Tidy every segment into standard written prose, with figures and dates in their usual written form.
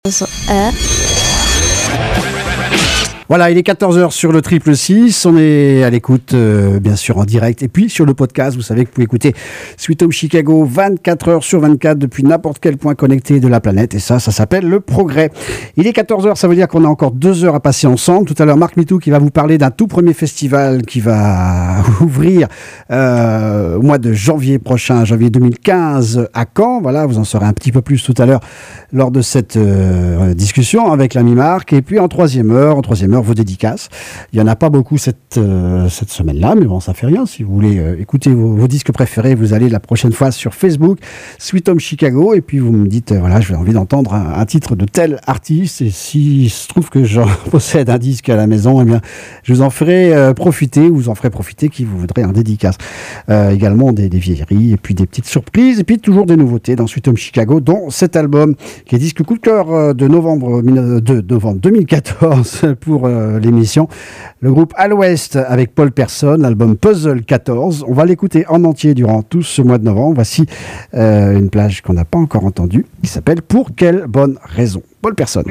Voilà, il est 14h sur le 666, on est à l'écoute bien sûr en direct et puis sur le podcast, vous savez que vous pouvez écouter Sweet Home Chicago 24h sur 24 depuis n'importe quel point connecté de la planète et ça s'appelle le progrès. Il est 14h, ça veut dire qu'on a encore 2 heures à passer ensemble. Tout à l'heure, Marc Mitou qui va vous parler d'un tout premier festival qui va ouvrir au mois de janvier prochain, janvier 2015 à Caen. Voilà, vous en saurez un petit peu plus tout à l'heure lors de cette discussion avec l'ami Marc. Et puis en troisième heure, vos dédicaces. Il n'y en a pas beaucoup cette semaine-là, mais bon, ça fait rien. Si vous voulez écouter vos disques préférés, vous allez la prochaine fois sur Facebook, Sweet Home Chicago, et puis vous me dites, voilà, j'ai envie d'entendre un titre de tel artiste, et s'il se trouve que j'en possède un disque à la maison, eh bien, je vous en ferai profiter, ou vous en ferez profiter qui vous voudrez un dédicace. Également des vieilleries, et puis des petites surprises, et puis toujours des nouveautés dans Sweet Home Chicago, dont cet album, qui est disque coup de cœur de novembre 2014 pour l'émission. Le groupe À l'Ouest avec Paul Persson, l'album Puzzle 14. On va l'écouter en entier durant tout ce mois de novembre. Voici une plage qu'on n'a pas encore entendue qui s'appelle Pour quelle bonne raison. Paul Persson.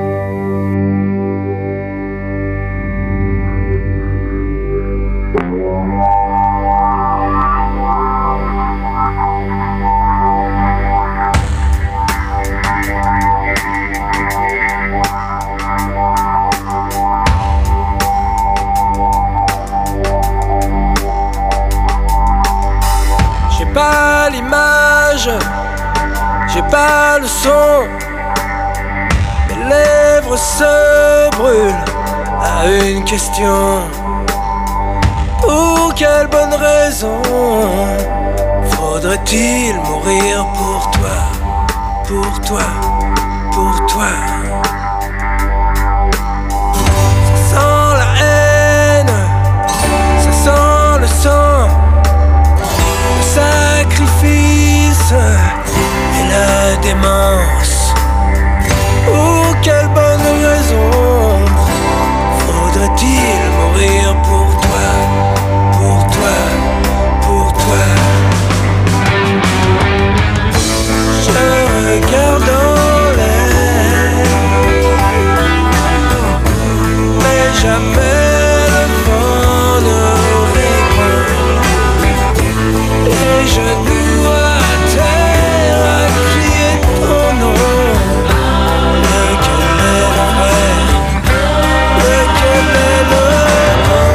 Pas l'image, j'ai pas le son, mes lèvres se brûlent à une question. Pour quelle bonne raison faudrait-il mourir pour toi, pour toi, pour toi? Ça sent la haine, ça sent le sang, sacrifice et la démence. Pour quelle bonne raison faudrait-il mourir pour toi, pour toi, pour toi? Je regarde en l'air, mais jamais le vent ne répond. Les genoux à terre à crier ton nom. Lequel est le vrai? Lequel est le bon?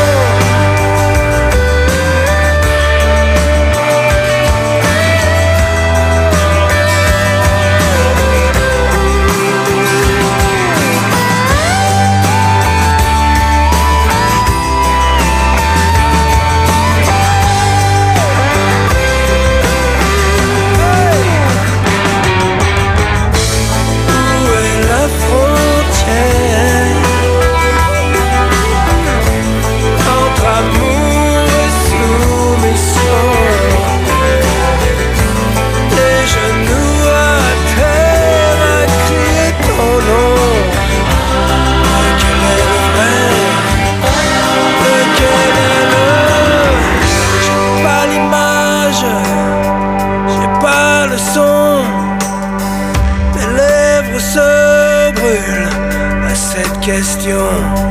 Question.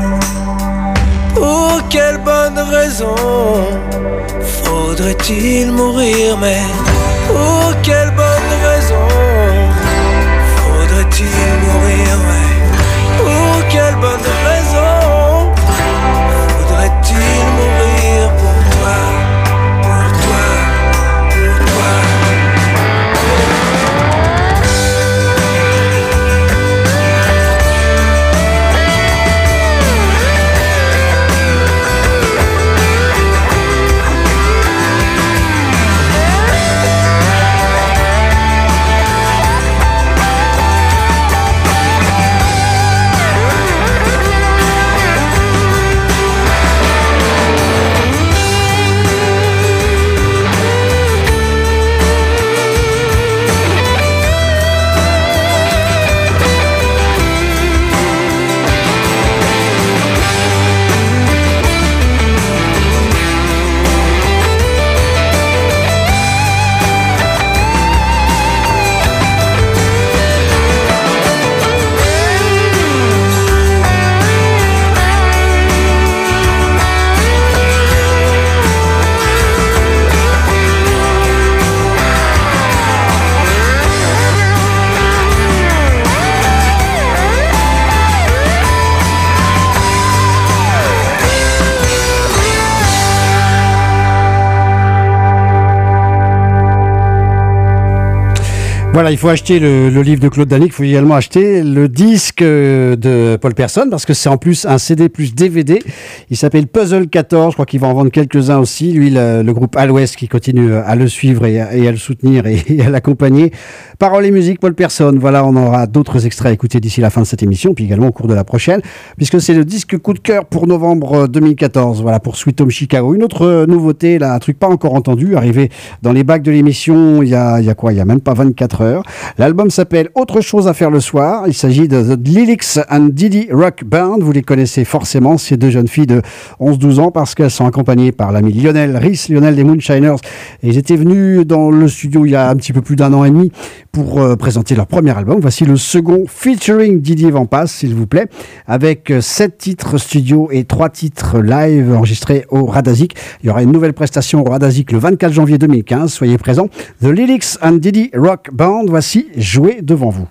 Pour quelle bonne raison faudrait-il mourir? Mais pour quelle bonne raison faudrait-il mourir? Mais pour quelle bonne raison faudrait-il mourir pour toi, pour toi, pour toi? Voilà, il faut acheter le livre de Claude Danic, il faut également acheter le disque de Paul Persson, parce que c'est en plus un CD plus DVD. Il s'appelle Puzzle 14, je crois qu'il va en vendre quelques-uns aussi. Lui, le groupe Al West qui continue à le suivre et à le soutenir et à l'accompagner. Paroles et musique, Paul Persson. Voilà, on aura d'autres extraits à écouter d'ici la fin de cette émission, puis également au cours de la prochaine, puisque c'est le disque coup de cœur pour novembre 2014. Voilà, pour Sweet Home Chicago. Une autre nouveauté, là, un truc pas encore entendu, arrivé dans les bacs de l'émission il y a même pas 24 heures. L'album s'appelle Autre chose à faire le soir. Il s'agit de The Lyrics and Diddy Rock Band. Vous les connaissez forcément, ces deux jeunes filles de 11-12 ans, parce qu'elles sont accompagnées par l'ami Lionel des Moonshiners. Et ils étaient venus dans le studio il y a un petit peu plus d'un an et demi pour présenter leur premier album. Voici le second, featuring Didier Vampas, s'il vous plaît, avec 7 titres studio et 3 titres live enregistrés au Radazik. Il y aura une nouvelle prestation au Radazik le 24 janvier 2015. Soyez présents. The Lyrics and Diddy Rock Band. Voici Jouer devant vous.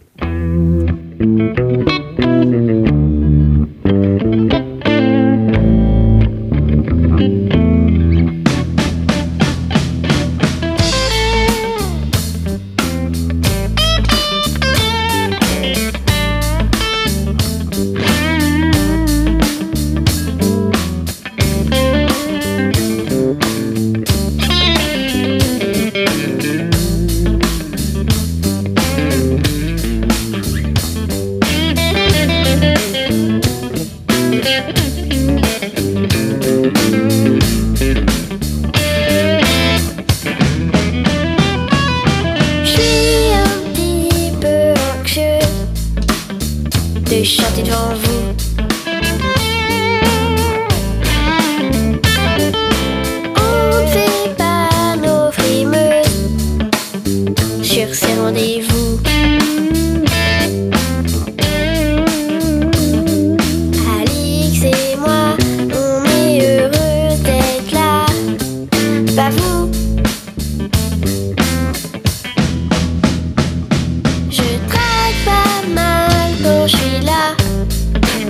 De chanter devant vous. On ne fait pas nos frimeuses sur ces rendez-vous. Alix et moi, on est heureux d'être là. Pas vous. Je traque pas mal quand je suis là.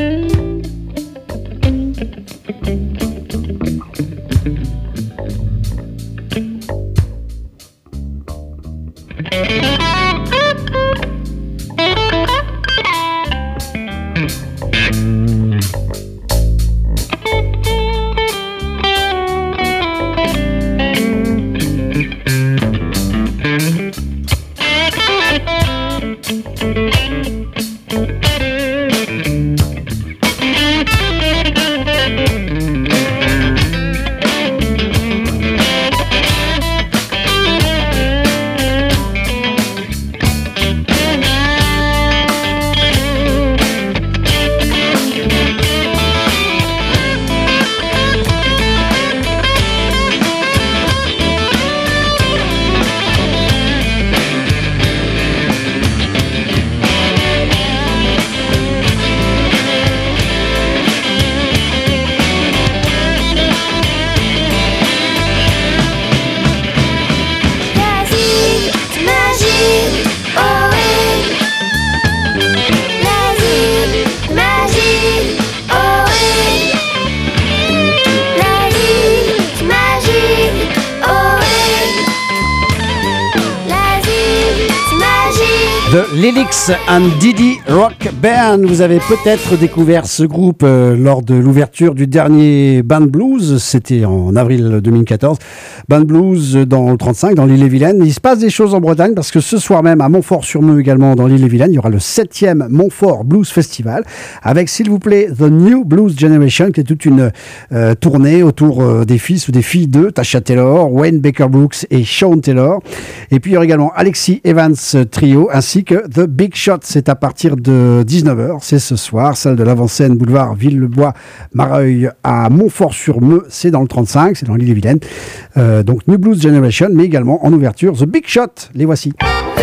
The Lilix and Didi Rock Band. Vous avez peut-être découvert ce groupe lors de l'ouverture du dernier Band Blues. C'était en avril 2014. Band Blues dans le 35, dans l'Ille-et-Vilaine. Il se passe des choses en Bretagne parce que ce soir même à Montfort-sur-Meux également dans l'Ille-et-Vilaine, il y aura le 7e Montfort Blues Festival avec, s'il vous plaît, The New Blues Generation, qui est toute une tournée autour des fils ou des filles de Tasha Taylor, Wayne Baker Brooks et Sean Taylor. Et puis il y aura également Alexis Evans Trio ainsi que The Big Shot. C'est à partir de 19h, c'est ce soir, salle de l'Avant-Scène, boulevard Villebois-Mareuil à Montfort-sur-Meux, c'est dans le 35, c'est dans l'Ille-et-Vilaine. Donc New Blues Generation, mais également en ouverture The Big Shot. Les voici.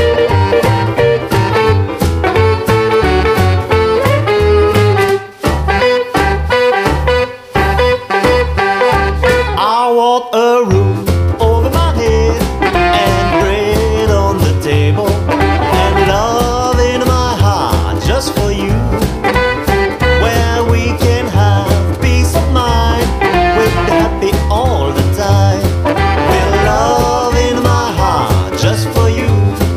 I want a roof over my head and bread on the table and love in my heart just for you, where we can have peace of mind, we're happy all the time, with love in my heart just for you.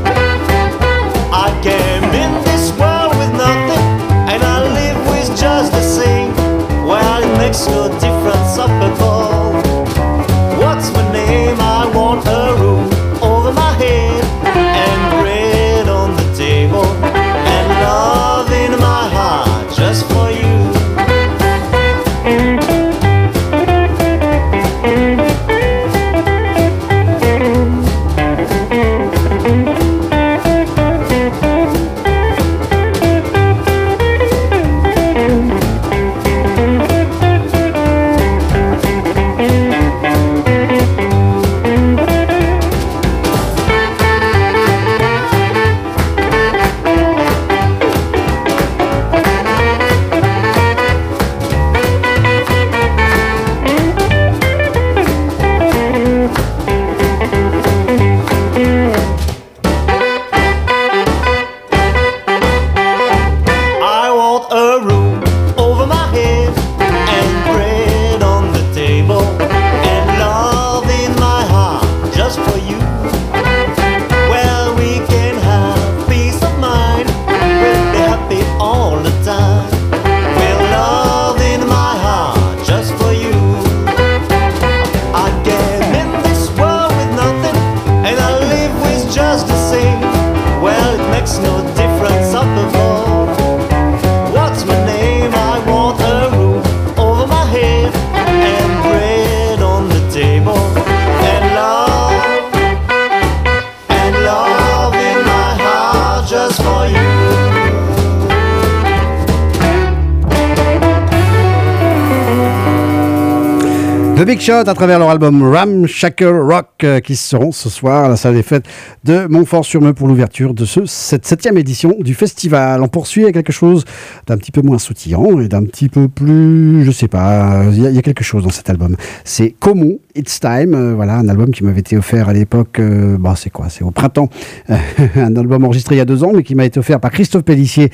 The Big Shot à travers leur album Ramshackle Rock qui seront ce soir à la salle des fêtes de Montfort-sur-Meux pour l'ouverture de cette 7e édition du festival. On poursuit avec quelque chose d'un petit peu moins sautillant et d'un petit peu plus, je sais pas, il y a quelque chose dans cet album. C'est Como, It's Time, voilà, un album qui m'avait été offert à l'époque, c'est quoi, c'est au printemps, un album enregistré il y a 2 ans mais qui m'a été offert par Christophe Pellissier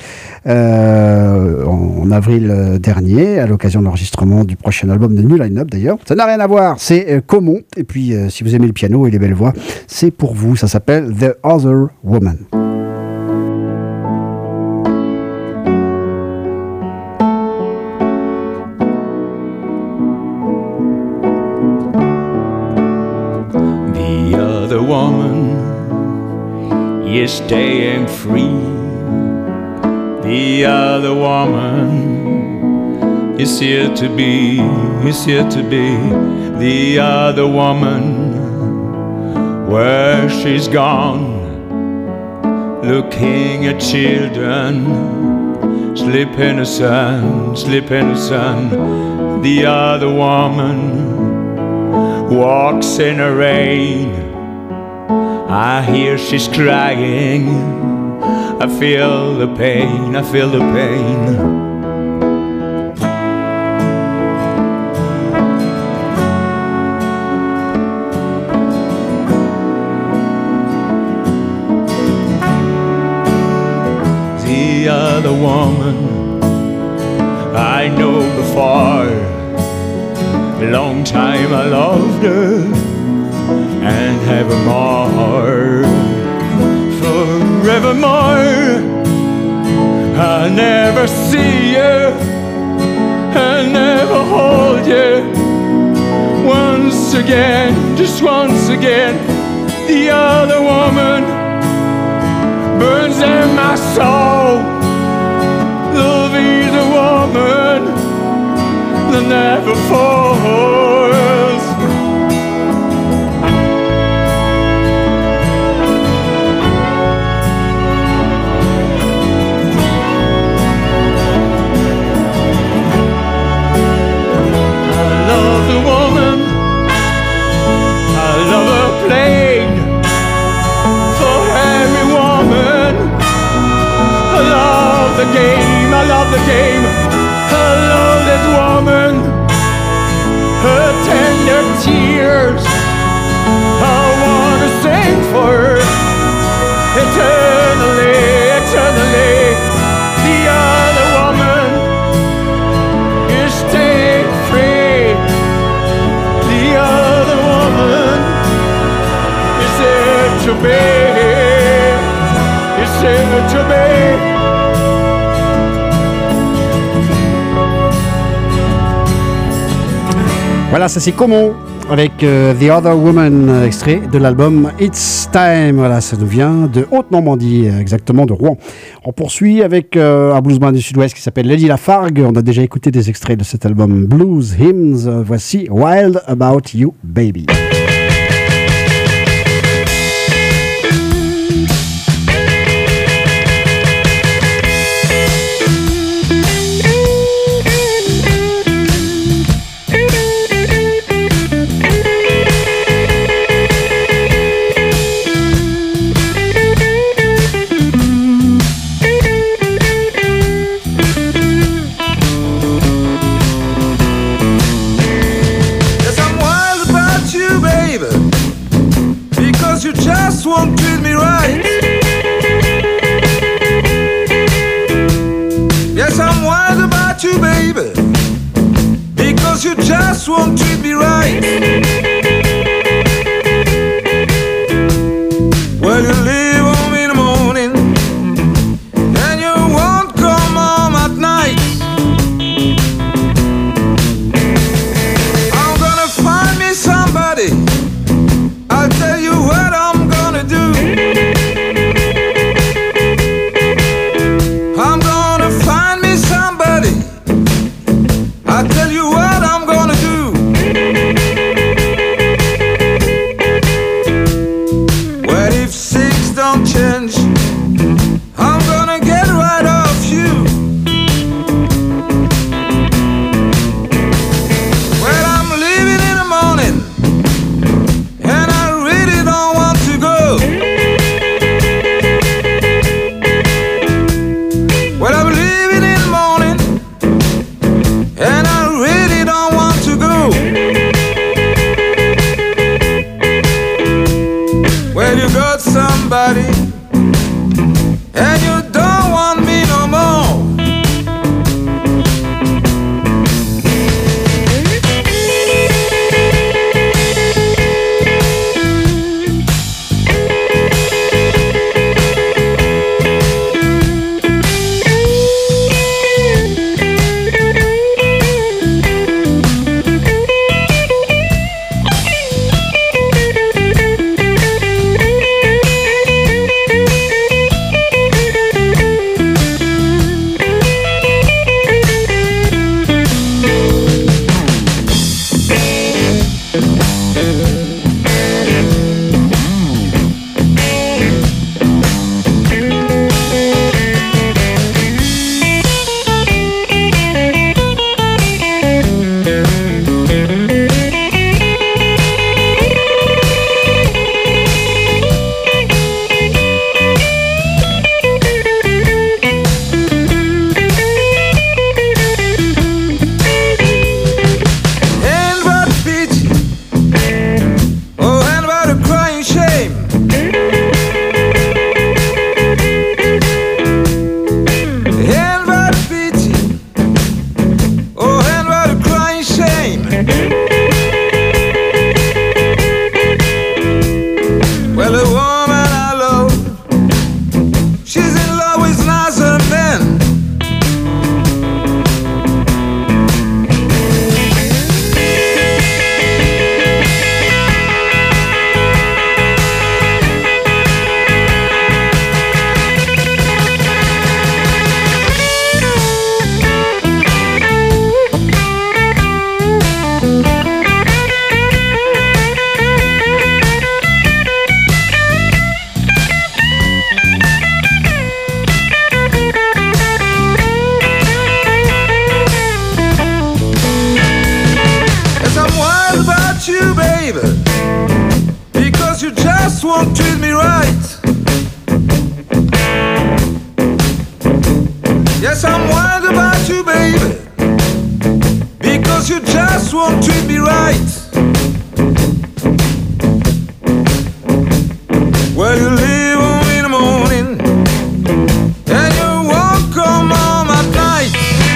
en avril dernier à l'occasion de l'enregistrement du prochain album de New Line-Up d'ailleurs. Ça n'a rien à voir, c'est Como. Et puis, si vous aimez le piano et les belles voix, c'est pour vous. Ça s'appelle The Other Woman. The other woman is staying free. The other woman is here to be, is here to be. The other woman, where she's gone, looking at children, sleep in the sun, sleep in the sun. The other woman walks in the rain. I hear she's crying. I feel the pain, I feel the pain. The other woman I know before, a long time I loved her, and evermore, forevermore, I'll never see you, I'll never hold you. Once again, just once again, the other woman burns in my soul. Love is a woman that never falls. I love the woman, I love her plain. For every woman, I love the game, I love the game. I love this woman, her tender tears. I wanna sing for her eternally, eternally. The other woman is staying free. The other woman is here to be, is here to be. Voilà, ça c'est Como avec The Other Woman, extrait de l'album It's Time. Voilà, ça nous vient de Haute-Normandie, exactement de Rouen. On poursuit avec un bluesman du Sud-Ouest qui s'appelle Lady Lafargue. On a déjà écouté des extraits de cet album Blues Hymns. Voici Wild About You Baby. Won't treat me right. Yes, I'm wild about you, baby, because you just won't treat me right. Well, you leave home in the morning and you won't come home at night. I'm gonna find me somebody, I'll tell you what I'm gonna do. baby, because you just won't treat me right. Yes, I'm worried about you, baby, because you just won't treat me right. Well, you leave on me in the morning, and you won't come home at night.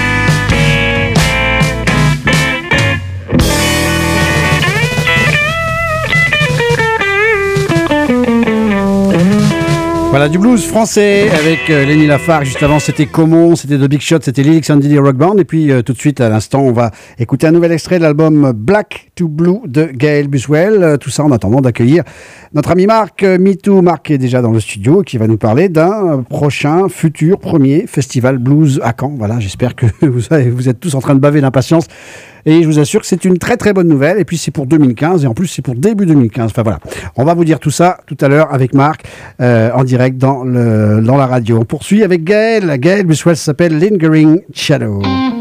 Voilà du blues français avec Lenny Lafargue. Juste avant, c'était Comon, c'était The Big Shot, c'était Lilix and Diddy Rock Band. Et puis tout de suite, à l'instant, on va écouter un nouvel extrait de l'album Black to Blue de Gaël Buswell. Tout ça en attendant d'accueillir notre ami Marc MeToo. Marc est déjà dans le studio et qui va nous parler d'un prochain, futur, premier festival blues à Caen. Voilà, j'espère que vous êtes tous en train de baver d'impatience. Et je vous assure que c'est une très très bonne nouvelle. Et puis c'est pour 2015 et en plus c'est pour début 2015. Enfin voilà, on va vous dire tout ça tout à l'heure avec Marc en direct dans la radio. On poursuit avec Gaël. Gaël Buswell s'appelle Lingering Shadow.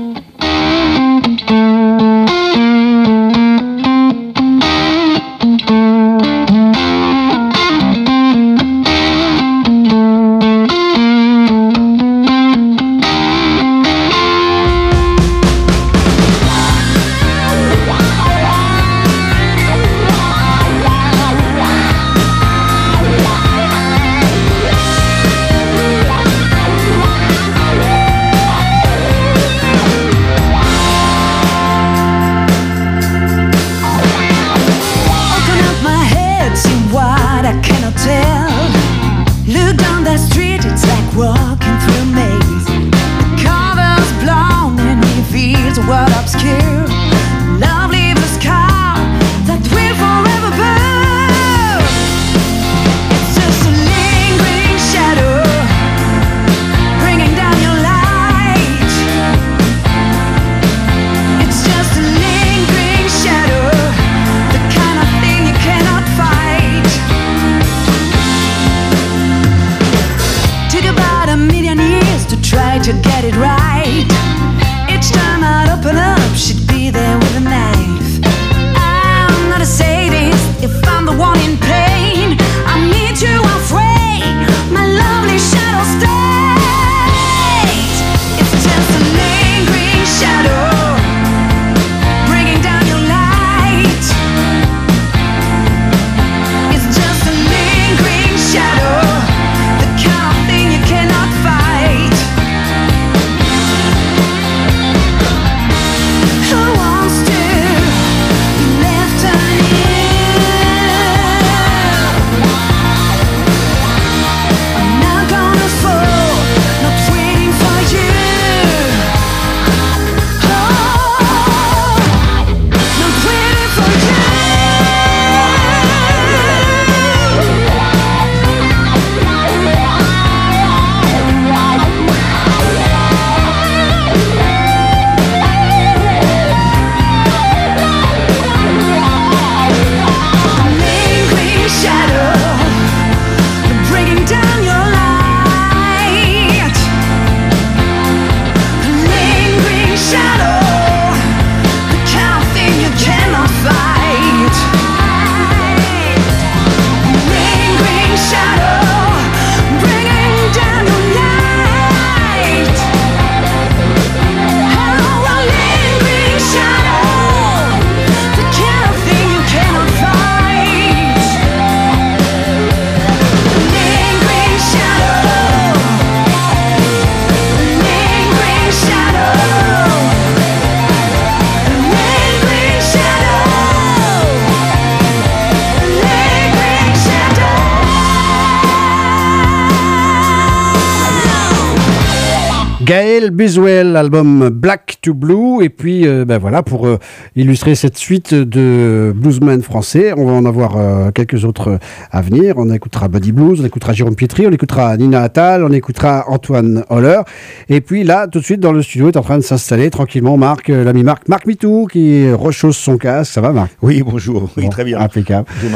Gaël Buswell, album Black to Blue. Et puis, voilà, pour illustrer cette suite de bluesmen français, on va en avoir quelques autres à venir. On écoutera Buddy Blues, on écoutera Jérôme Pietri, on écoutera Nina Attal, on écoutera Antoine Holler. Et puis là, tout de suite, dans le studio, est en train de s'installer tranquillement Marc, l'ami Marc MeToo, qui rechausse son casque. Ça va, Marc? Oui, bonjour. Oui, bon, très bien. Impeccable. Bonjour, Marc.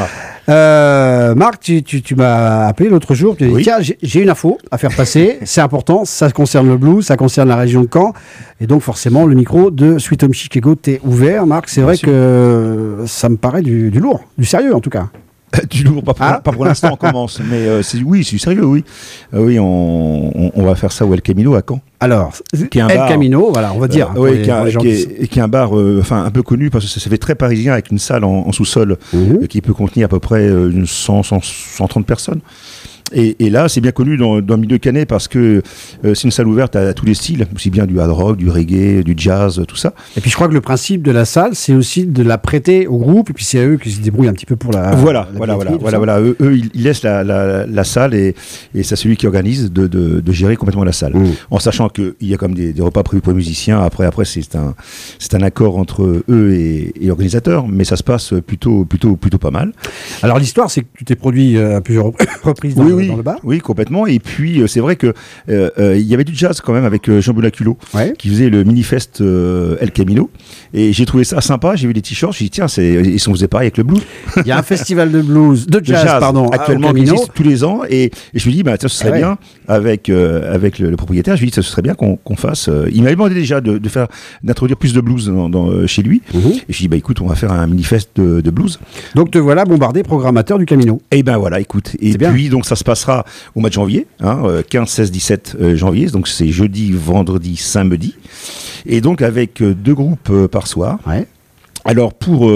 Marc, tu m'as appelé l'autre jour, tu m'as dit Oui. tiens, j'ai une info à faire passer, c'est important, ça concerne le blues, ça concerne la région de Caen, et donc forcément le micro de Sweet Home Chicago t'est ouvert, Marc, c'est vrai sûr. que ça me paraît du lourd, du sérieux en tout cas. Du lourd, pas pour l'instant, on commence. Mais c'est du sérieux, oui. Oui, on va faire ça au El Camino à Caen. Alors, Qui est un El bar. Camino, voilà, on va dire. pour Oui, les- pour les gens qui- qui est un bar un peu connu parce que ça fait très parisien avec une salle en sous-sol qui peut contenir à peu près 130 personnes. Et là, c'est bien connu dans le milieu canet parce que c'est une salle ouverte à tous les styles, aussi bien du hard rock, du reggae, du jazz, tout ça. Et puis je crois que le principe de la salle, c'est aussi de la prêter au groupe, et puis c'est à eux qui se débrouillent un petit peu pour la. Voilà. billetterie, tout ça. Eux, ils laissent la salle et c'est celui qui organise de gérer complètement la salle. En sachant qu'il y a comme des repas prévus pour les musiciens. Après c'est un accord entre eux et l'organisateur, mais ça se passe plutôt pas mal. Alors l'histoire, c'est que tu t'es produit à plusieurs reprises dans le bar. Oui, complètement. Et puis c'est vrai que il y avait du jazz quand même avec Jean Bonaculo Ouais. qui faisait le mini-fest El Camino. Et j'ai trouvé ça sympa. J'ai vu les t-shirts. J'ai dit tiens, ils sont faisait pareil avec le blues. Il y a un festival de blues, de jazz, pardon, actuellement au qui Camino. existe tous les ans. Et je me suis dit tiens, ce serait Ouais. bien avec le propriétaire. Je lui ai dit ce serait bien qu'on fasse. Il m'avait demandé déjà d'introduire plus de blues chez lui. Et je lui ai dit écoute, on va faire un mini-fest de blues. Donc te voilà bombardé programmateur du Camino. Et ben voilà, écoute. Et C'est bien. puis donc ça se passera au mois de janvier, 15, 16, 17 janvier. Donc c'est jeudi, vendredi, samedi. Et donc avec 2 groupes par soir. Ouais. Alors pour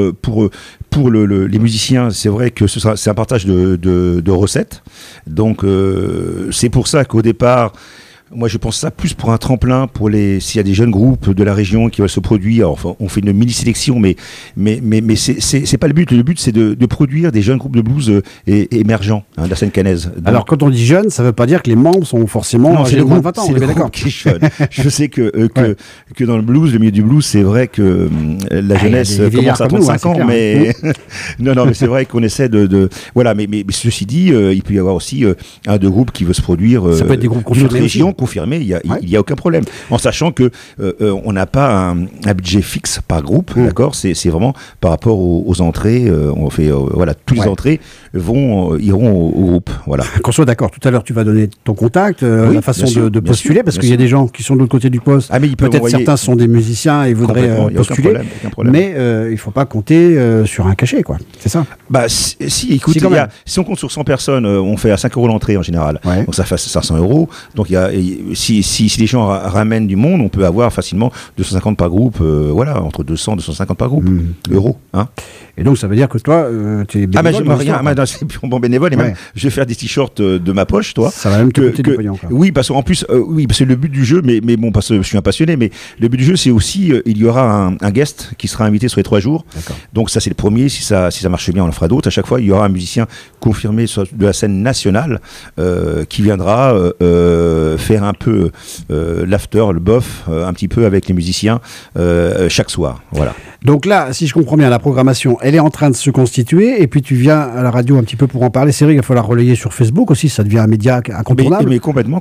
les musiciens, c'est vrai que c'est un partage de recettes. Donc c'est pour ça qu'au départ, moi je pense ça plus pour un tremplin pour s'il y a des jeunes groupes de la région qui veulent se produire. Alors, enfin, on fait une mini sélection, mais c'est pas le but. Le but c'est de produire des jeunes groupes de blues émergents de la scène canaise. Donc, Alors quand on dit jeune, ça veut pas dire que les membres sont forcément non, âgés c'est de le moins de groupe, 20 ans, c'est on est le bien d'accord. groupe qui est jeune. Je sais que Ouais. dans le blues, le milieu du blues, c'est vrai que la jeunesse il y a des commence à vieillards comme nous, 35 ans, c'est mais non, mais c'est vrai qu'on essaie voilà, mais ceci dit, il peut y avoir aussi un de groupes qui veut se produire Ça peut être des groupes d'une autre confirmés région, aussi. confirmés. Ouais. Il y a aucun problème, en sachant que on n'a pas un budget fixe par groupe, d'accord. C'est vraiment par rapport aux entrées. On fait voilà, toutes les entrées iront au groupe, voilà. Qu'on soit d'accord, tout à l'heure tu vas donner ton contact, Oui, la façon bien sûr, de bien postuler, sûr, parce bien qu'il y a sûr. des gens qui sont de l'autre côté du poste. Ah, mais ils peuvent Peut-être envoyer- certains sont des musiciens et voudraient Complètement, il y a aucun postuler, problème. mais il ne faut pas compter sur un cachet, quoi. C'est ça. Si, écoute, Si, quand même. si on compte sur 100 personnes, on fait à 5 € l'entrée en général. Ouais. Donc ça fait 500 €. Donc si les gens ramènent du monde, on peut avoir facilement 250 par groupe, voilà, entre 200 et 250 par groupe, euros. Hein. Et donc ça veut dire que toi, tu es bénévole. Je dans l'histoire, quoi. c'est purement bénévole, et Ouais. même je vais faire des t-shirts de ma poche, toi. Ça va même te coûter du pognon, quoi. Oui, parce qu'en plus, parce que le but du jeu, mais bon, parce que je suis un passionné, mais le but du jeu, c'est aussi, il y aura un guest qui sera invité sur les 3 jours. D'accord. Donc ça, c'est le premier. Si ça marche bien, on en fera d'autres. À chaque fois, il y aura un musicien confirmé de la scène nationale qui viendra faire un peu l'after, le bof, un petit peu avec les musiciens chaque soir. Voilà. Donc là, si je comprends bien, la programmation, elle est en train de se constituer, et puis tu viens à la radio un petit peu pour en parler. C'est vrai qu'il va falloir relayer sur Facebook aussi, ça devient un média incontournable. Mais complètement.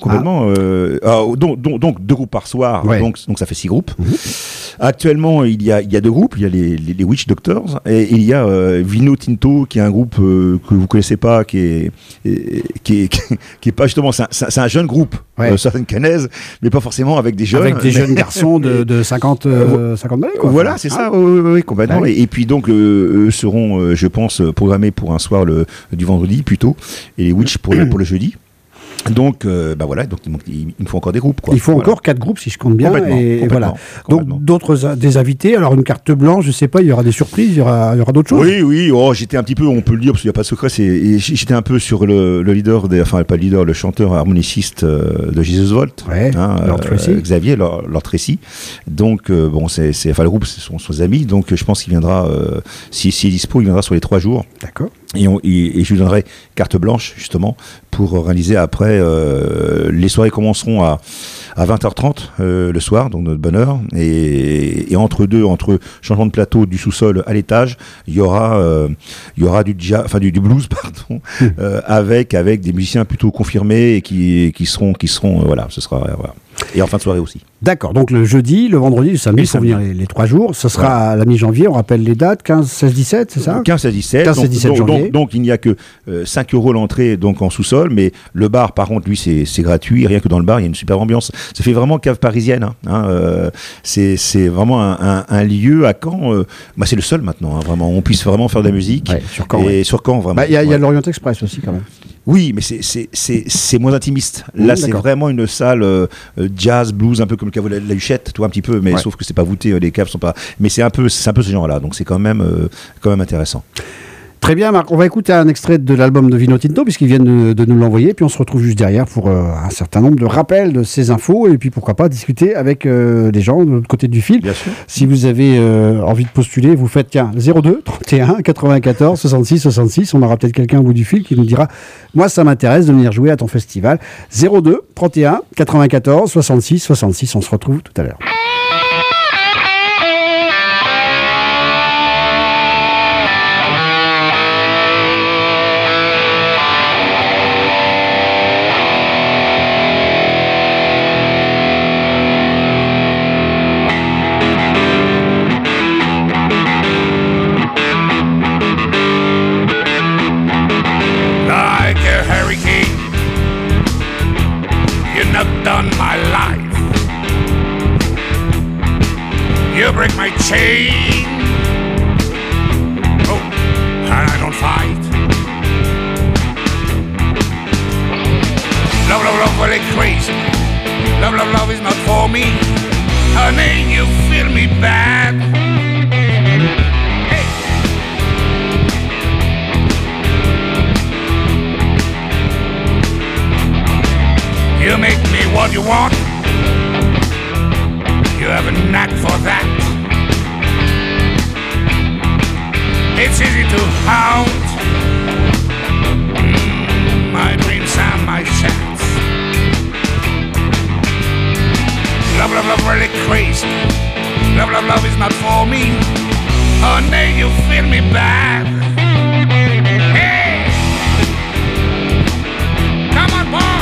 Donc 2 groupes par soir, Ouais. donc ça fait 6 groupes. Actuellement, il y a 2 groupes. Il y a les Witch Doctors et il y a Vino Tinto, qui est un groupe que vous connaissez pas, qui est pas justement. C'est un jeune groupe, Ouais. certaine canaise, mais pas forcément avec des jeunes. Avec des jeunes garçons de 50 balais, quoi. Voilà, Enfin, c'est hein. ça, oui, complètement. Ouais. Et puis donc, eux seront, je pense, programmés pour un soir du vendredi plutôt, et les Witch pour le jeudi. Donc, voilà, donc il me faut encore des groupes, quoi. Il faut Voilà. encore 4 groupes, si je compte bien. Complètement, Et complètement, voilà. complètement. Donc, d'autres des invités. Alors, une carte blanche, je sais pas, il y aura des surprises, il y aura d'autres choses. Oui, j'étais un petit peu, on peut le dire, parce qu'il n'y a pas de secret, j'étais un peu sur le leader, enfin, pas le leader, le chanteur harmoniciste de Jesus Volt, Ouais, Lord Tracy. Xavier, Lord Tracy. Donc, le groupe, ce sont ses amis, donc je pense qu'il viendra, s'il est dispo, il viendra sur les 3 jours. D'accord. Et je lui donnerai carte blanche, justement, pour réaliser après. Les soirées commenceront à 20h30 le soir, donc notre bonne heure. Et entre changement de plateau du sous-sol à l'étage, il y aura du blues, pardon, avec des musiciens plutôt confirmés et qui seront voilà, ce sera voilà. Et en fin de soirée aussi. D'accord, donc le jeudi, le vendredi, le samedi, Et il faut samedi. venir les 3 jours. Ce sera à la mi-janvier, on rappelle les dates, 15, 16, 17, c'est ça 15 à 17. 15 à 17 janvier. Donc, il n'y a que 5 € l'entrée donc en sous-sol, mais le bar, par contre, lui, c'est gratuit. Rien que dans le bar, il y a une super ambiance. Ça fait vraiment cave parisienne. C'est vraiment un lieu à Caen. C'est le seul maintenant, vraiment. On puisse vraiment faire de la musique. Ouais, sur Caen, Et ouais. sur Caen, vraiment. Il y a Ouais. l'Orient Express aussi, quand même. Oui, mais c'est moins intimiste. Là, c'est d'accord. vraiment une salle jazz, blues, un peu comme le caveau de la Huchette, toi un petit peu, mais Ouais. sauf que c'est pas voûté, les caves sont pas. Mais c'est un peu ce genre-là, donc c'est quand même intéressant. Très bien, Marc. On va écouter un extrait de l'album de Vino Tinto, puisqu'ils viennent de nous l'envoyer. Puis on se retrouve juste derrière pour un certain nombre de rappels de ces infos. Et puis pourquoi pas discuter avec des gens de l'autre côté du fil. Bien sûr. Si vous avez envie de postuler, vous faites 02 31 94 66 66. On aura peut-être quelqu'un au bout du fil qui nous dira moi, ça m'intéresse de venir jouer à ton festival. 02 31 94 66 66. On se retrouve tout à l'heure. Like a hurricane, you knocked on my life. You break my chain. Oh, and I don't fight. Love, love, love, really crazy. Love, love, love is not for me. Honey, you feel me bad. Hey. You make me what you want. You have a knack for that. It's easy to hound my dreams and my chance. Love, love, love, really crazy. Love, love, love is not for me. Honey, you feel me bad. Hey, come on, boy.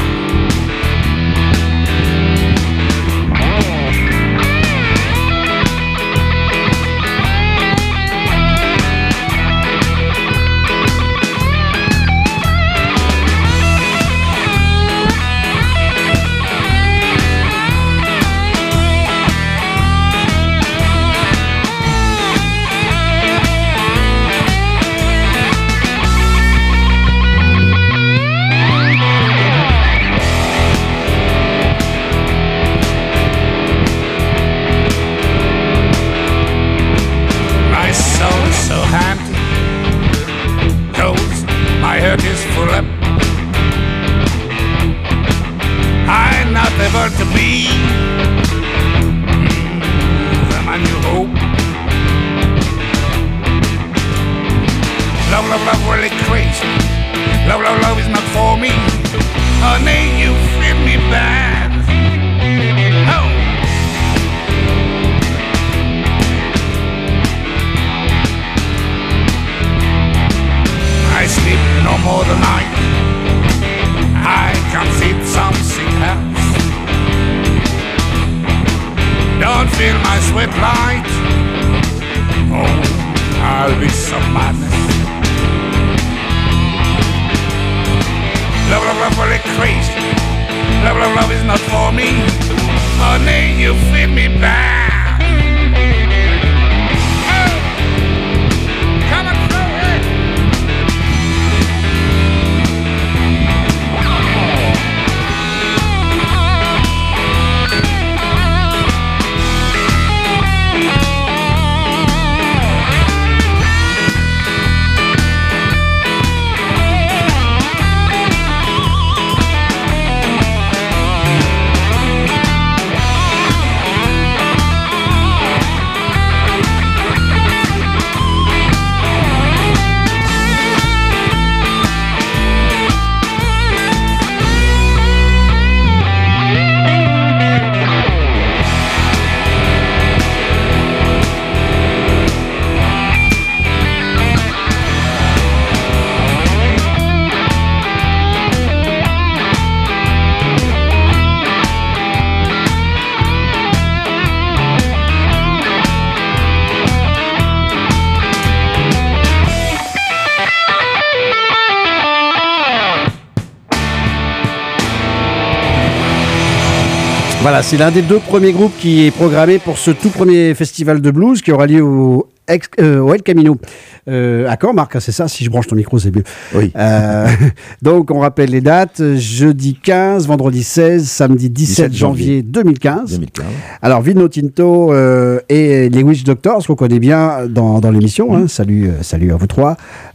My soul is so empty. Cause my heart is full up. I'm not able to be the man you hope. Love, love, love, really crazy. Love, love, love is not for me. Honey, you feel me bad. Oh. I sleep no more tonight. I can feel something else. Don't feel my sweat light. Oh, I'll be some madness. Love, love, love, really crazy. Love, love, love is not for me. Honey, you feel me bad. Oh, come on, throw it. Voilà, c'est l'un des 2 premiers groupes qui est programmé pour ce tout premier festival de blues qui aura lieu au El Camino. À quand, Marc? C'est ça, si je branche ton micro, c'est mieux. Oui. Donc, on rappelle les dates. Jeudi 15, vendredi 16, samedi 17 janvier 2015. Alors, Vino Tinto et les Witch Doctors, qu'on connaît bien dans l'émission. Hein. Salut à vous 3.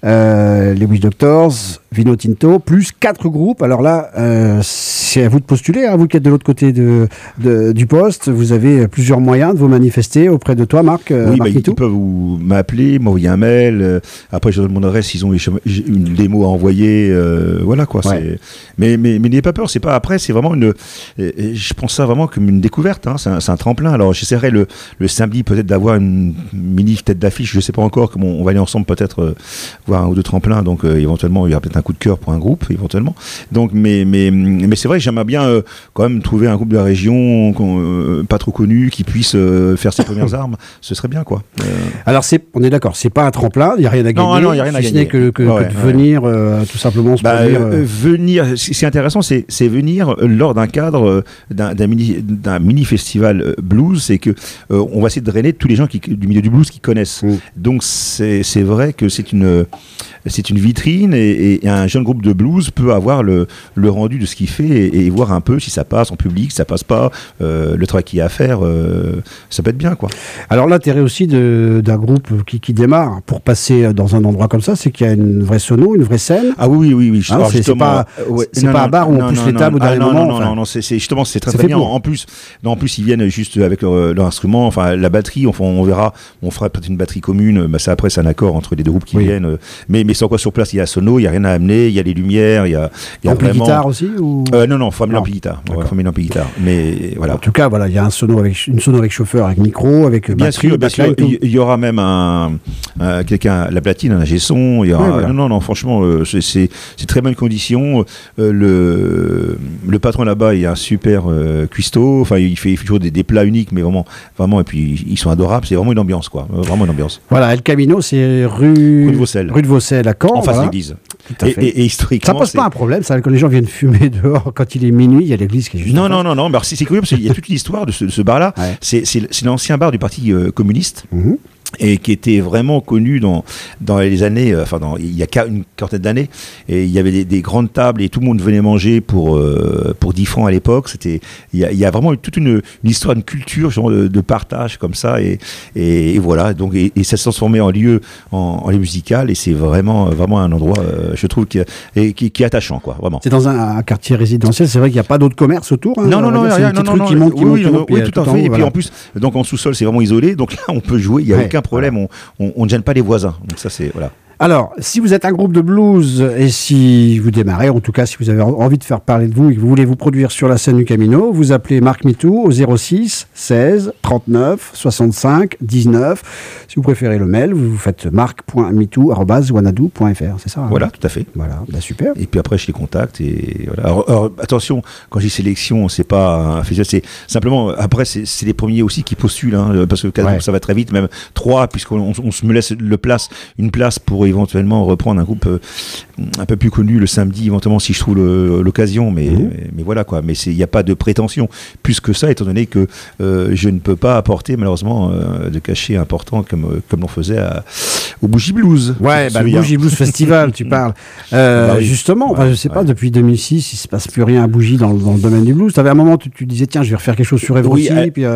Les Witch Doctors, Vino Tinto, plus 4 groupes. Alors là, c'est à vous de postuler. Hein. Vous qui êtes de l'autre côté du poste, vous avez plusieurs moyens de vous manifester auprès de toi, Marc. Oui, Marc ils peuvent m'appeler, m'envoyer un mail. Après, je donne mon adresse. Ils ont une démo à envoyer. Voilà quoi. Ouais. Mais n'ayez pas peur. C'est pas après. C'est vraiment je pense ça vraiment comme une découverte. Hein. C'est un tremplin. Alors, j'essaierai le samedi peut-être d'avoir une mini tête d'affiche. Je sais pas encore. Comme on va aller ensemble peut-être voir un ou deux tremplins. Donc, éventuellement, il y aura peut-être un coup de cœur pour un groupe, éventuellement. Donc, mais c'est vrai que j'aimerais bien quand même trouver un groupe de la région pas trop connu qui puisse faire ses premières armes. Ce serait bien quoi. Alors, on est d'accord. C'est pas un tremplin. Il n'y a rien à gagner. Non, il n'y a rien à si ce gagner. n'est que de venir tout simplement se produire. Venir, c'est intéressant, c'est venir lors d'un cadre d'un mini festival blues, c'est que on va essayer de drainer tous les gens du milieu du blues qui connaissent. Donc c'est vrai que c'est une vitrine et un jeune groupe de blues peut avoir le rendu de ce qu'il fait et voir un peu si ça passe en public, si ça passe pas, le travail qu'il y a à faire, ça peut être bien quoi. Alors l'intérêt aussi d'un groupe qui démarre pour passer dans un endroit comme ça, c'est qu'il y a une vraie sono, une vraie scène. Ah oui. Hein, c'est pas un bar où on pousse les tables au dernier moment. Non, c'est justement c'est très bien. En plus ils viennent juste avec leur instrument, enfin la batterie, enfin on verra, on fera peut-être une batterie commune. Ça après c'est un accord entre les deux groupes qui viennent. Mais sans quoi sur place il y a sono, il y a rien à amener, il y a les lumières, il y a ampli vraiment... guitare aussi ou... Non, faut amener l'ampli guitare. Faut amener l'ampli guitare. Mais voilà. En tout cas, voilà, il y a une sono avec chauffeur, avec micro, avec batterie, bien sûr. Il y aura même quelqu'un, la platine, un ingé son. Il y aura... Non, franchement, c'est très bonnes conditions. Le patron là-bas, il est un super cuistot. Enfin, il fait toujours des plats uniques, mais vraiment, et puis ils sont adorables. C'est vraiment une ambiance, quoi. Vraiment une ambiance. Voilà, El Camino, c'est rue de Vaucel à Caen. En face de l'église. Et historiquement, ça pose pas un problème, ça, quand les gens viennent fumer dehors, quand il est minuit, il y a l'église qui est juste. Non. Mais c'est curieux parce qu'il y a toute l'histoire de ce bar-là. Ouais. C'est l'ancien bar du Parti communiste. Et qui était vraiment connu dans les années, il y a une quarantaine d'années, et il y avait des grandes tables et tout le monde venait manger pour 10 francs à l'époque. Il y a vraiment toute une histoire, une culture genre de partage comme ça, et voilà. Donc et ça se transformait en lieu musical, et c'est vraiment un endroit, je trouve qui est attachant quoi, vraiment. C'est dans un quartier résidentiel, c'est vrai qu'il n'y a pas d'autres commerces autour. Hein, non, c'est un petit truc qui monte, oui, tout à fait. Et puis en plus, donc en sous-sol, c'est vraiment isolé, donc là on peut jouer, il y a aucun problème, on ne gêne pas les voisins. Donc ça c'est voilà. Alors, si vous êtes un groupe de blues et si vous démarrez, en tout cas si vous avez envie de faire parler de vous et que vous voulez vous produire sur la scène du Camino, vous appelez Marc Mitou au 06 16 39 65 19. Si vous préférez le mail, vous faites marc.mitou@wanadoo.fr, c'est ça hein? Voilà, tout à fait. Voilà, super. Et puis après je les contacte et voilà. Alors, attention, quand je dis sélection, c'est pas un festival, c'est simplement après c'est les premiers aussi qui postulent hein, parce que ça va très vite, même 3 puisqu'on se me laisse une place pour éventuellement reprendre un groupe un peu plus connu le samedi, éventuellement si je trouve l'occasion, mais voilà quoi. Mais il n'y a pas de prétention plus que ça, étant donné que je ne peux pas apporter malheureusement de cachet important comme l'on faisait au Bougie Blues. Ouais, le Bougie Blues Festival, tu parles. Justement, je sais pas, depuis 2006, il se passe plus rien à Bougie dans le domaine du blues. Tu avais un moment où tu disais tiens, je vais refaire quelque chose sur Evo aussi.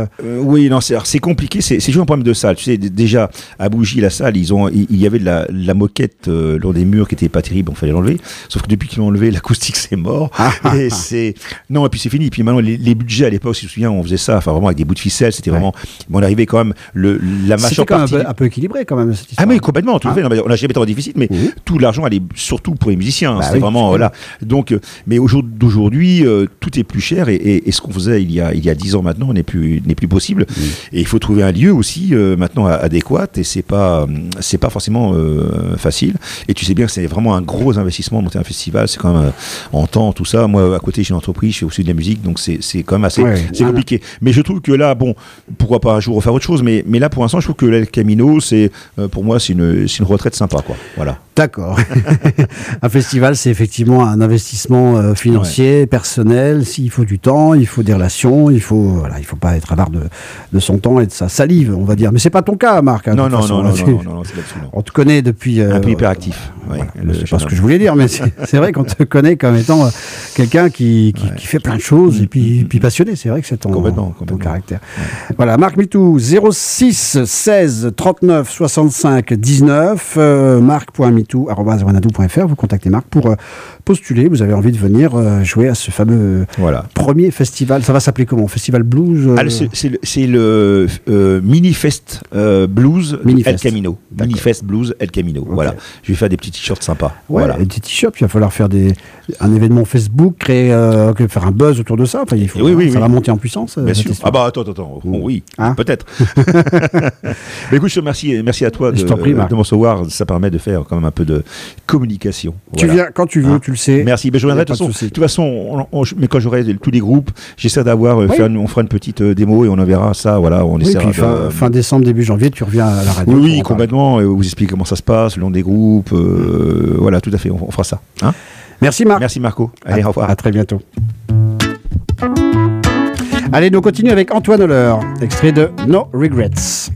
Oui, non, c'est compliqué. C'est toujours un problème de salle. Tu sais, déjà à Bougie, la salle, il y avait de la moquette lors des murs qui était pas terrible, il fallait l'enlever. Sauf que depuis qu'ils l'ont enlevé, l'acoustique c'est mort. Et puis c'est fini. Et puis maintenant les budgets à l'époque, si tu te souviens, on faisait ça, enfin vraiment avec des bouts de ficelle. C'était vraiment. On arrivait quand même la majeure partie. C'était un peu équilibré quand même cette histoire. Ah mais complètement. Tout à fait. Non, on n'a jamais été en déficit, mais tout l'argent allait surtout pour les musiciens. C'était vraiment voilà. Donc, mais d'aujourd'hui, tout est plus cher et ce qu'on faisait il y a 10 ans maintenant n'est plus possible. Et il faut trouver un lieu aussi maintenant adéquat et c'est pas forcément facile. Et tu sais bien que c'est vraiment un gros gros investissements de monter un festival. C'est quand même en temps, tout ça. Moi, à côté, j'ai une entreprise, je fais aussi de la musique, donc c'est quand même assez c'est compliqué. Mais je trouve que là, bon, pourquoi pas un jour refaire autre chose, mais là, pour l'instant, je trouve que l'El Camino, pour moi, c'est une retraite sympa, quoi. Voilà. D'accord. Un festival, c'est effectivement un investissement financier, personnel. S'il faut du temps, il faut des relations, il faut pas être avare de son temps et de sa salive, on va dire. Mais c'est pas ton cas, Marc. Hein, non, non, c'est là-dessus. Non. On te connaît depuis. Un peu hyperactif. Voilà, c'est pas ce que je voulais dire, mais c'est vrai qu'on te connaît comme étant quelqu'un qui fait plein de choses et puis passionné. C'est vrai que c'est ton caractère. Ouais. Voilà, Marc Mitou, 06 16 39 65 19. Marc.mitou@wanadoo.fr. Vous contactez Marc pour postuler. Vous avez envie de venir jouer à ce fameux premier festival. Ça va s'appeler comment? Festival Blues c'est le Mini-Fest Blues El Camino. Mini-Fest Blues El Camino. Okay. Voilà. Je vais faire des petits t-shirts sympas. Ouais, voilà. Des petits t-shirts, il va falloir faire un événement Facebook, faire un buzz autour de ça. Enfin, ça va monter en puissance. Bien sûr. Ah bah attends. Oui, peut-être. Mais écoute, merci à toi de me recevoir. Ça permet de faire quand même un peu de communication. Tu viens quand tu veux, tu le sais. Merci. Mais je reviendrai de toute façon. Mais quand j'aurai tous les groupes, j'essaie d'avoir. On fera une petite démo et on enverra ça. Voilà, on essaiera. Fin décembre, début janvier, tu reviens à la radio. Oui, complètement. Et vous expliquez comment ça se passe, le nom des groupes. Voilà, tout à fait. On fera ça. Hein? Merci Marc. Merci Marco. Allez, au revoir. À très bientôt. Allez, nous continuons avec Antoine Holler, extrait de No Regrets.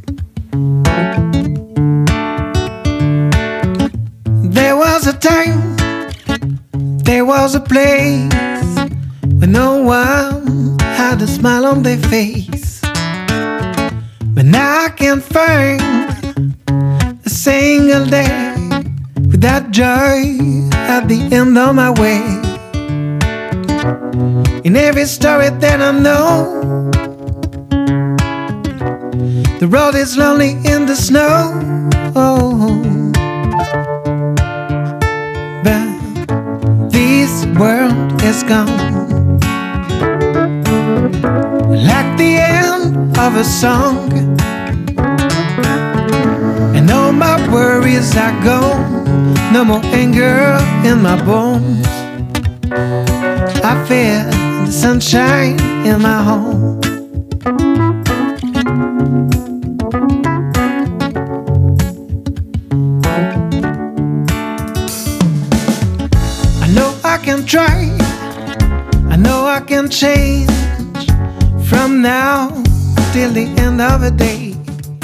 There was a time, there was a place when no one had a smile on their face. But now I can't find a single day without joy at the end of my way. In every story that I know, the road is lonely in the snow. But this world is gone, like the end of a song. And all my worries are gone, no more anger in my bones. I feel the sunshine in my home. I know I can try, I know I can change from now till the end of the day.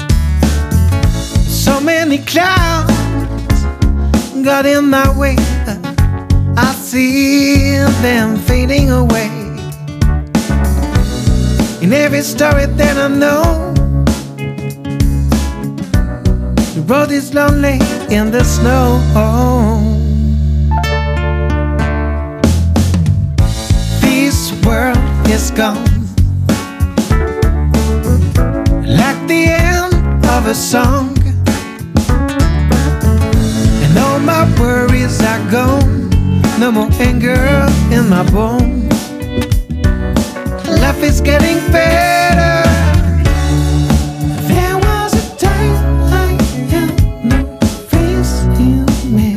So many clouds got in my way, I see them fading away. In every story that I know, the road is lonely in the snow. This world is gone, like the end of a song. And all my worries are gone, no more anger in my bones. Life is getting better. There was a time I had no face in me.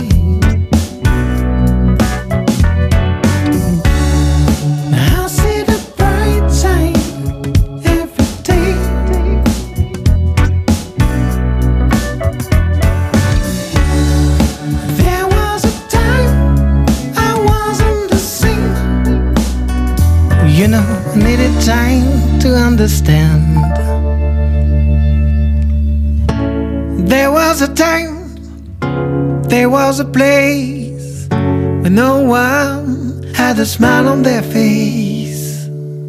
Now I see the bright side every day. There was a time I wasn't the same. You know, I needed time to understand. There was a time, there was a place where no one had a smile on their face.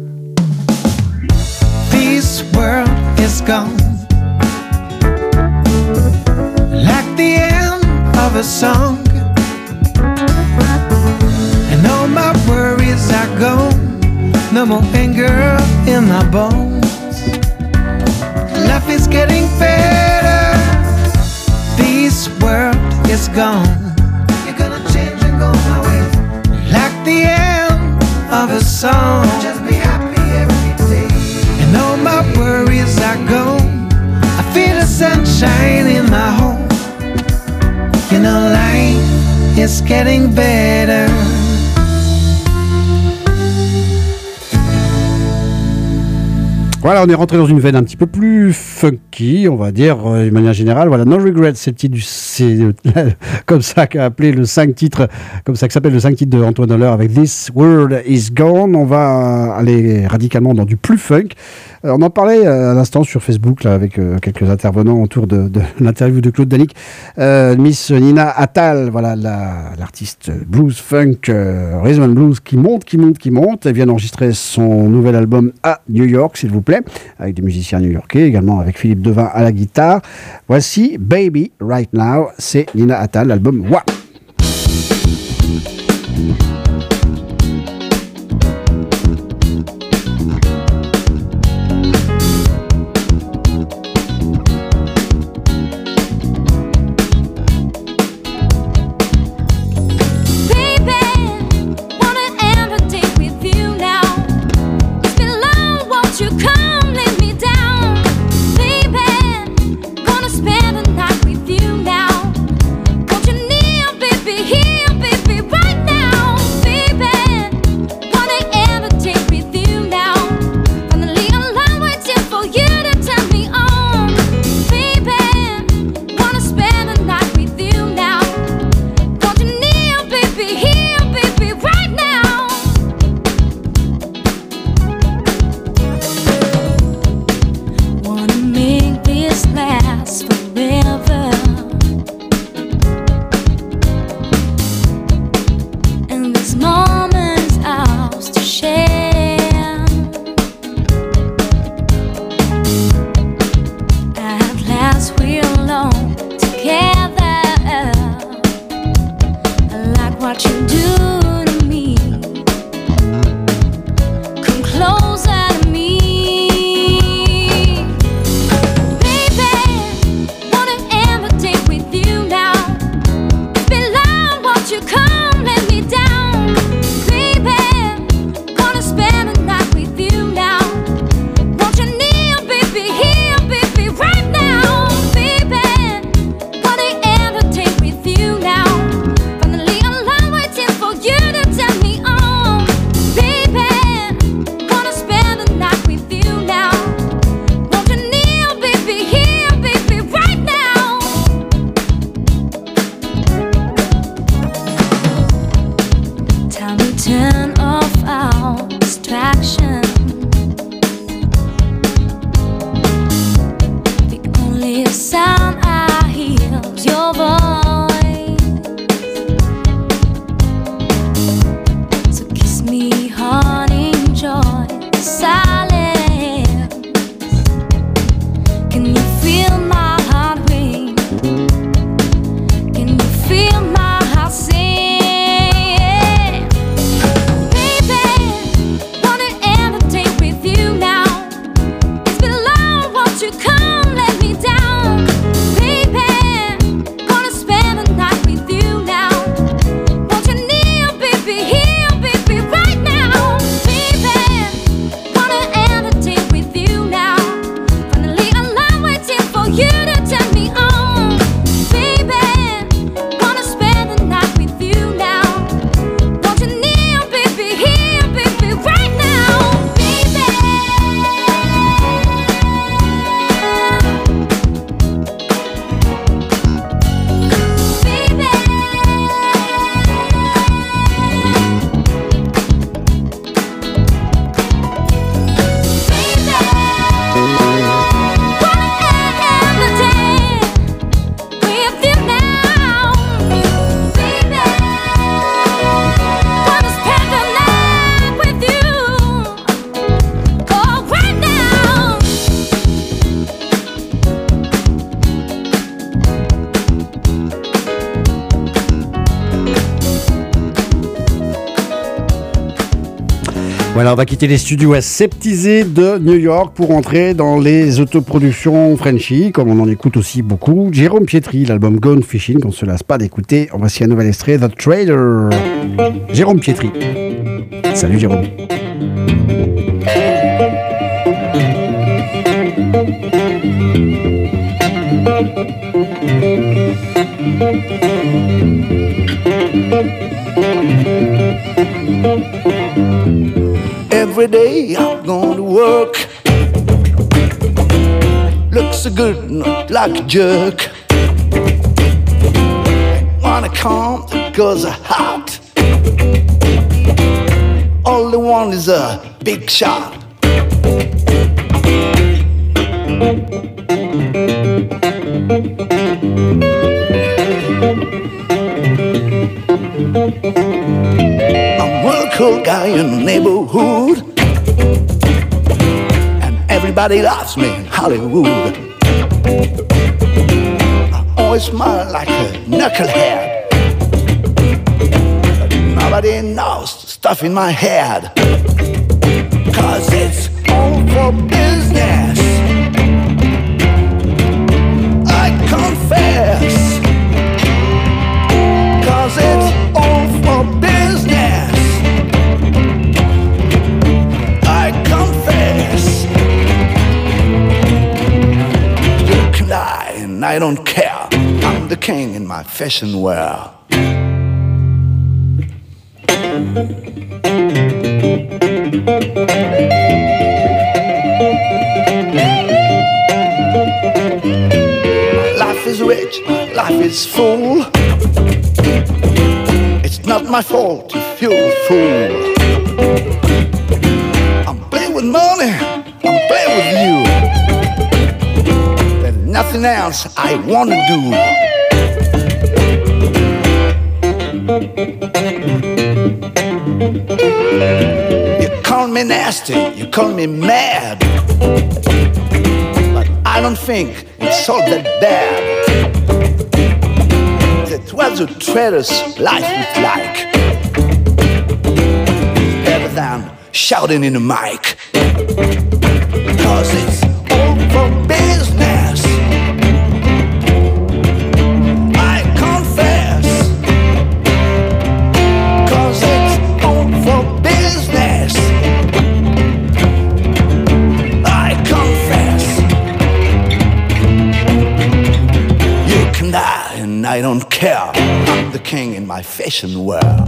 This world is gone, like the end of a song. And all my worries are gone, no more anger in my bones. Life is getting better. This world is gone. You're gonna change and go my way, like the end of a song. Just be happy every day. And all my worries are gone, I feel the sunshine in my home. You know, life it's getting better. Voilà, on est rentré dans une veine un petit peu plus funky, on va dire, d'une manière générale. Voilà, No Regrets, c'est comme ça qu'a appelé le 5 titres, comme ça que s'appelle le 5 titres de Antoine Doller avec This World Is Gone. On va aller radicalement dans du plus funk. On en parlait à l'instant sur Facebook là, avec quelques intervenants autour de l'interview de Claude Danick. Miss Nina Attal, voilà l'artiste blues funk, rhythm and blues qui monte. Elle vient d'enregistrer son nouvel album à New York, s'il vous plaît, avec des musiciens new-yorkais, également avec Philippe Devin à la guitare. Voici Baby Right Now, c'est Nina Attal, l'album Wa. Voilà, on va quitter les studios aseptisés de New York pour entrer dans les autoproductions Frenchy, comme on en écoute aussi beaucoup. Jérôme Pietri, l'album Gone Fishing, qu'on ne se lasse pas d'écouter. Voici un nouvel extrait, The Trader. Jérôme Pietri. Salut Jérôme. Every day I'm going to work. Looks so good, not like a jerk. Wanna come, cause I'm hot. All they want is a big shot. I'm one cool guy in the neighborhood, and everybody loves me in Hollywood. I always smile like a knucklehead, but nobody knows the stuff in my head. Cause it's all for business, I confess. Cause it's all for business, I confess. You can lie and I don't care. I'm the king in my fashion wear. Life is rich, life is full. It's not my fault if you're a fool. I'm playing with money, I'm playing with you. There's nothing else I wanna do. You call me nasty, you call me mad, but I don't think it's all that bad. That was a traitor's life looked like, better than shouting in a mic. Cause it's all for business, I confess. Cause it's all for business, I confess. You can die and I don't care. I'm the king in my fashion wear.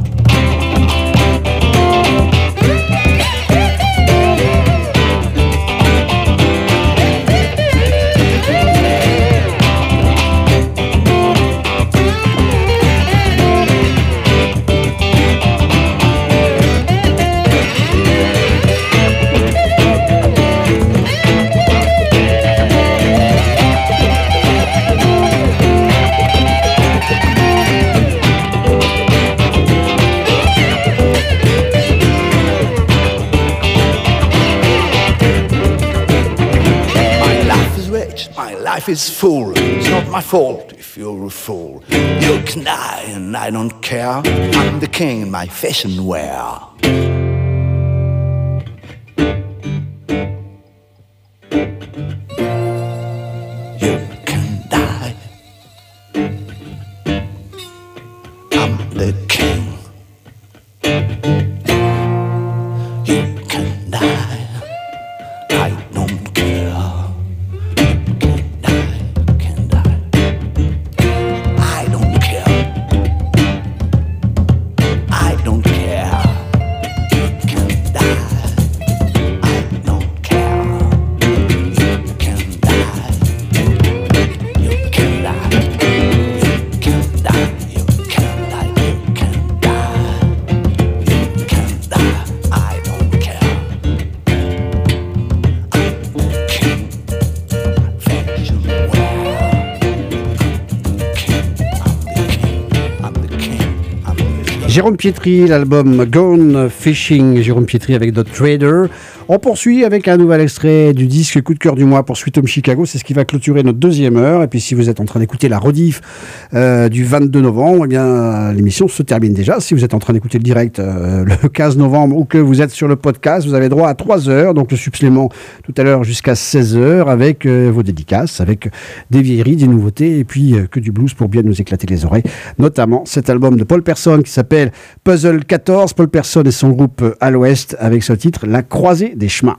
Life is full, it's not my fault if you're a fool. You can die and I don't care. I'm the king in my fashion wear. You can die, I'm the king. You can die, I don't care. Jérôme Pietri, l'album Gone Fishing, Jérôme Pietri avec Dot Trader. On poursuit avec un nouvel extrait du disque Coup de cœur du mois pour Sweet Home Chicago. C'est ce qui va clôturer notre deuxième heure. Et puis si vous êtes en train d'écouter la rediff du 22 novembre, eh bien l'émission se termine déjà. Si vous êtes en train d'écouter le direct le 15 novembre ou que vous êtes sur le podcast, vous avez droit à 3 heures. Donc le supplément tout à l'heure jusqu'à 16 heures avec vos dédicaces, avec des vieilleries, des nouveautés et puis que du blues pour bien nous éclater les oreilles. Notamment cet album de Paul Persson qui s'appelle Puzzle 14. Paul Persson et son groupe à l'Ouest avec ce titre La croisée des chemins.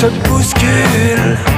se bousculent.